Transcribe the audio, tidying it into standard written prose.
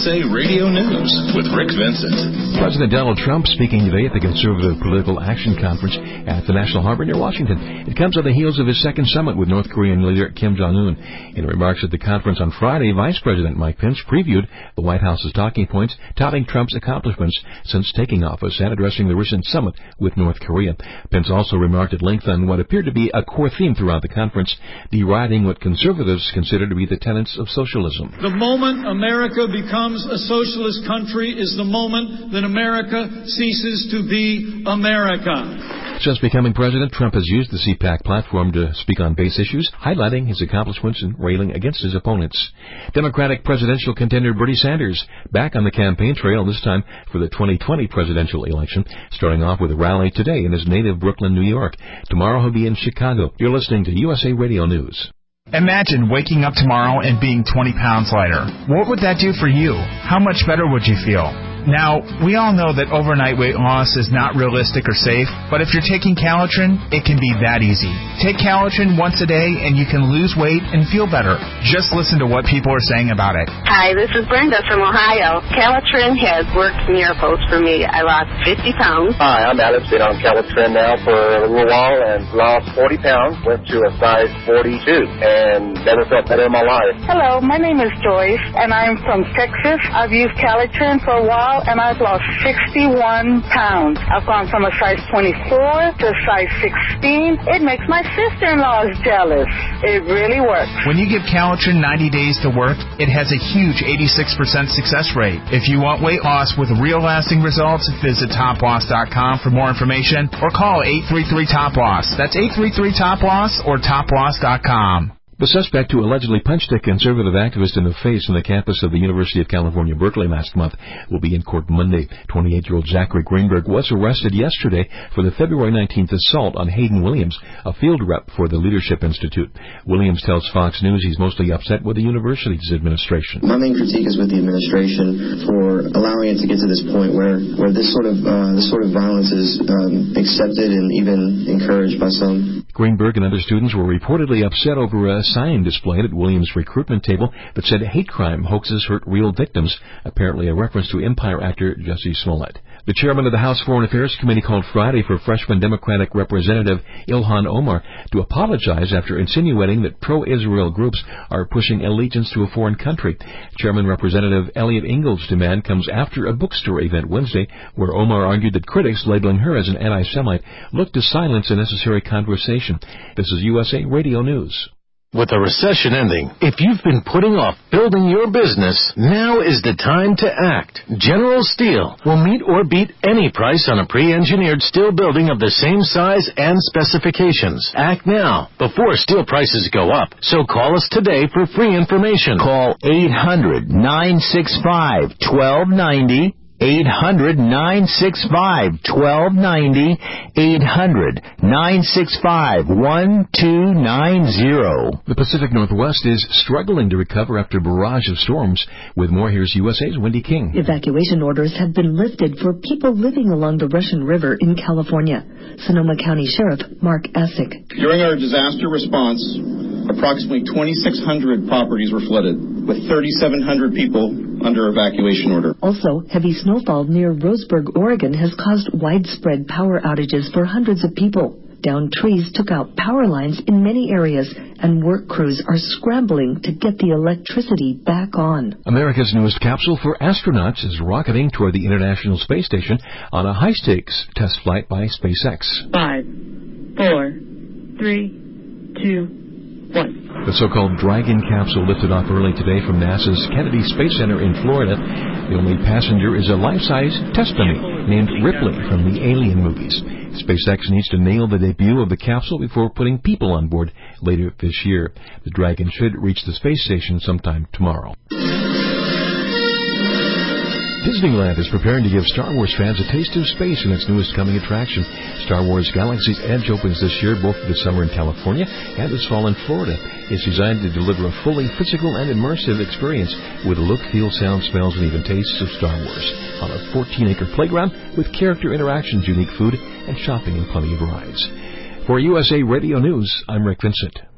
USA Radio News with Rick Vincent. President Donald Trump speaking today at the Conservative Political Action Conference at the National Harbor near Washington. It comes on the heels of his second summit with North Korean leader Kim Jong-un. In remarks at the conference on Friday, Vice President Mike Pence previewed the White House's talking points, touting Trump's accomplishments since taking office and addressing the recent summit with North Korea. Pence also remarked at length on what appeared to be a core theme throughout the conference, deriding what conservatives consider to be the tenets of socialism. The moment America becomes a socialist country is the moment that America ceases to be America. Since becoming president, Trump has used the CPAC platform to speak on base issues, highlighting his accomplishments and railing against his opponents. Democratic presidential contender Bernie Sanders back on the campaign trail, this time for the 2020 presidential election, starting off with a rally today in his native Brooklyn, New York. Tomorrow he'll be in Chicago. You're listening to USA Radio News. Imagine waking up tomorrow and being 20 pounds lighter. What would that do for you? How much better would you feel? Now, we all know that overnight weight loss is not realistic or safe, but if you're taking Calitrin, it can be that easy. Take Calitrin once a day and you can lose weight and feel better. Just listen to what people are saying about it. Hi, this is Brenda from Ohio. Calitrin has worked miracles for me. I lost 50 pounds. Hi, I'm Alex. Been on Calitrin now for a little while and lost 40 pounds. Went to a size 42 and never felt better in my life. Hello, my name is Joyce and I'm from Texas. I've used Calitrin for a while and I've lost 61 pounds. I've gone from a size 24 to a size 16. It makes my sister-in-law jealous. It really works. When you give Calitrin 90 days to work, it has a huge 86% success rate. If you want weight loss with real lasting results, visit toploss.com for more information or call 833-TOP-LOSS. That's 833-TOP-LOSS or toploss.com. The suspect who allegedly punched a conservative activist in the face on the campus of the University of California, Berkeley last month will be in court Monday. 28-year-old Zachary Greenberg was arrested yesterday for the February 19th assault on Hayden Williams, a field rep for the Leadership Institute. Williams tells Fox News he's mostly upset with the university's administration. My main critique is with the administration for allowing it to get to this point where this sort of violence is accepted and even encouraged by some. Greenberg and other students were reportedly upset over a sign displayed at Williams' recruitment table that said hate crime hoaxes hurt real victims, apparently a reference to Empire actor Jussie Smollett. The chairman of the House Foreign Affairs Committee called Friday for freshman Democratic Representative Ilhan Omar to apologize after insinuating that pro-Israel groups are pushing allegiance to a foreign country. Chairman Representative Elliot Ingalls' demand comes after a bookstore event Wednesday where Omar argued that critics labeling her as an anti-Semite looked to silence a necessary conversation. This is USA Radio News. With the recession ending, if you've been putting off building your business, now is the time to act. General Steel will meet or beat any price on a pre-engineered steel building of the same size and specifications. Act now, before steel prices go up. So call us today for free information. Call 800-965-1290. 800-965-1290, 800-965-1290. The Pacific Northwest is struggling to recover after a barrage of storms. With more, here's USA's Wendy King. Evacuation orders have been lifted for people living along the Russian River in California. Sonoma County Sheriff Mark Essick. During our disaster response, approximately 2,600 properties were flooded, with 3,700 people under evacuation order. Also, heavy snowfall near Roseburg, Oregon has caused widespread power outages for hundreds of people. Downed trees took out power lines in many areas, and work crews are scrambling to get the electricity back on. America's newest capsule for astronauts is rocketing toward the International Space Station on a high-stakes test flight by SpaceX. 5, 4, 3, 2, 1. The so-called Dragon capsule lifted off early today from NASA's Kennedy Space Center in Florida. The only passenger is a life-size test dummy named Ripley from the Alien movies. SpaceX needs to nail the debut of the capsule before putting people on board later this year. The Dragon should reach the space station sometime tomorrow. Disneyland is preparing to give Star Wars fans a taste of space in its newest coming attraction. Star Wars Galaxy's Edge opens this year, both this summer in California and this fall in Florida. It's designed to deliver a fully physical and immersive experience with look, feel, sound, smells, and even tastes of Star Wars on a 14-acre playground with character interactions, unique food, and shopping and plenty of rides. For USA Radio News, I'm Rick Vincent.